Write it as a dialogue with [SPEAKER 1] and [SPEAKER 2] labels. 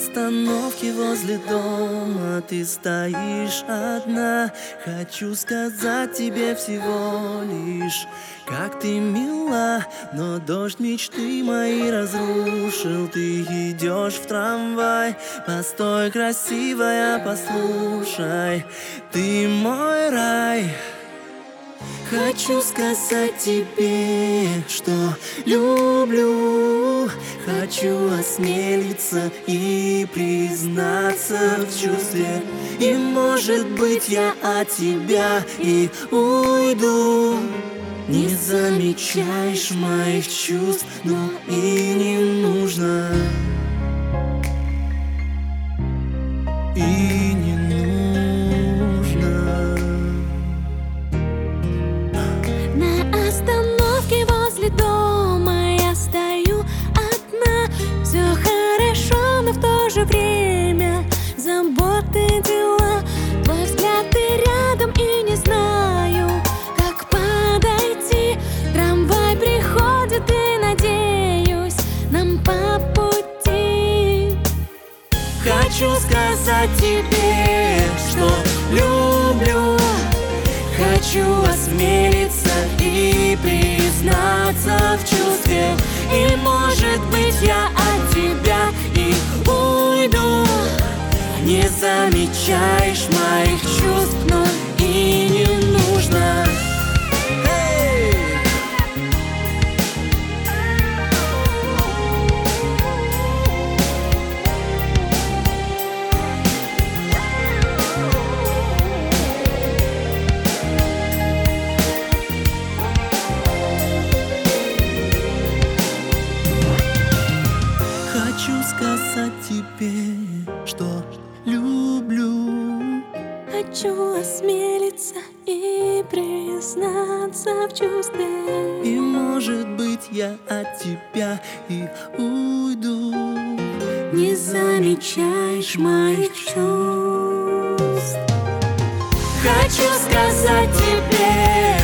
[SPEAKER 1] остановке возле дома ты стоишь одна. Хочу сказать тебе всего лишь, как ты мила, но дождь мечты мои разрушил. Ты идешь в трамвай, постой, красивая, послушай, ты мой рай. Хочу сказать тебе, что люблю. Хочу осмелиться и признаться в чувстве. И может быть я от тебя и уйду. Не замечаешь моих чувств, но и не нужно. И не нужно.
[SPEAKER 2] На остановке возле дома я стою одна. Все хорошо, но в то же время заботы, дела. Твой взгляд, ты рядом и не знаю, как подойти. Трамвай приходит и надеюсь, нам по пути.
[SPEAKER 1] Хочу сказать тебе, что люблю. Хочу осмелиться и признаться в чувстве. И может быть я от тебя и уйду. Не замечаешь моих чувств, но и не нужно. Хочу сказать тебе, что люблю.
[SPEAKER 2] Хочу осмелиться и признаться в чувстве.
[SPEAKER 1] И может быть я от тебя и уйду.
[SPEAKER 2] Не замечаешь моих чувств.
[SPEAKER 1] Хочу сказать тебе,